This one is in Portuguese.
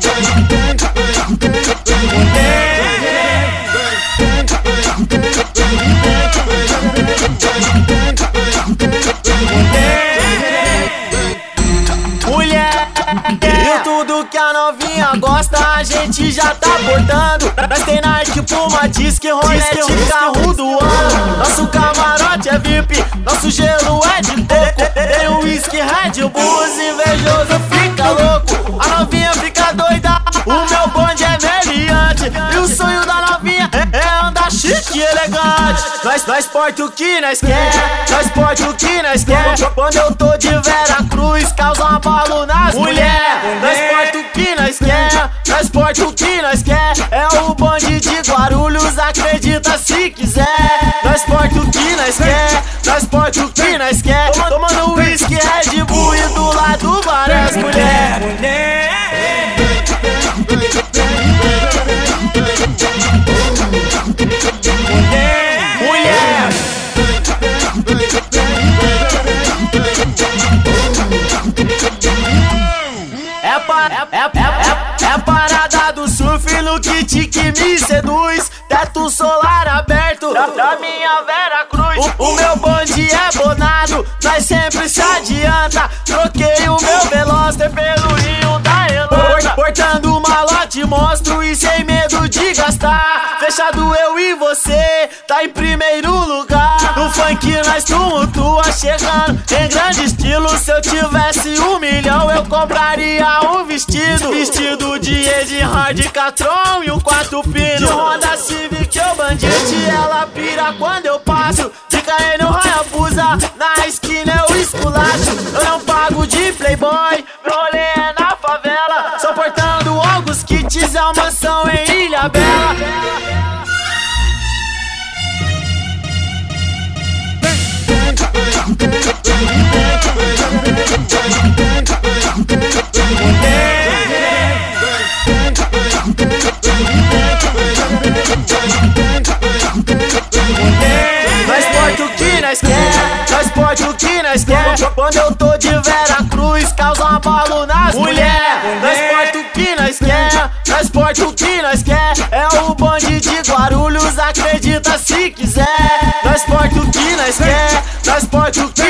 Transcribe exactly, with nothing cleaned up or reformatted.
Mulher, e tudo que a novinha gosta a gente já tá portando. Nós tem Nike, Puma, Disque, Rolete, carro do ano. Nosso camarote é V I P, nosso gelo é de coco. Tem o whisky, Red Bull, os invejosos fica louco. A novinha fica doida, o meu bonde é meliante. E o sonho da novinha é andar chique e elegante. Nós, nós porta o que nós quer, nós porta o que nós quer. Quando eu tô de Vera Cruz, causa um abalo nas mulher. Nós porta o que nós quer, nós porta o que nós quer. É o bonde de Guarulhos, acredita se quiser. Nós porta o que nós quer, nós porta o que nós quer. Tomando whisky, Red Bull e do lado várias mulher. Mulher. É, pa, é, é, é, é, é parada do surf no kit que me seduz. Teto solar aberto da, da minha Vera Cruz. O, o meu bonde é bonado, nós sempre se adianta. Troquei o meu Veloster pelo Rio da Elanda. Portando malote monstro e sem medo de gastar. Fechado eu e você, tá em primeiro lugar. No funk nós tumultua, chegando em grande estilo. Se eu tivesse um milhão eu compraria um vestido. Vestido de Ed Hard, Catron e um quarto pino. De Honda Civic ou Bandit, ela pira quando eu passo. De cair no Hayabusa, na esquina eu esculacho. Eu não pago de playboy, meu rolê é na favela. Só portando alguns kits, é uma mansão em Ilha Bela. Nós porta o que nós quer, nós porta o que nós quer. Quando eu tô de Vera Cruz, causa um abalo nas mulher. Nós porta o que nós quer, nós porta o que nós quer. É o bonde de Guarulhos, acredita se quiser. Nós porta o que nós quer, nós porta o que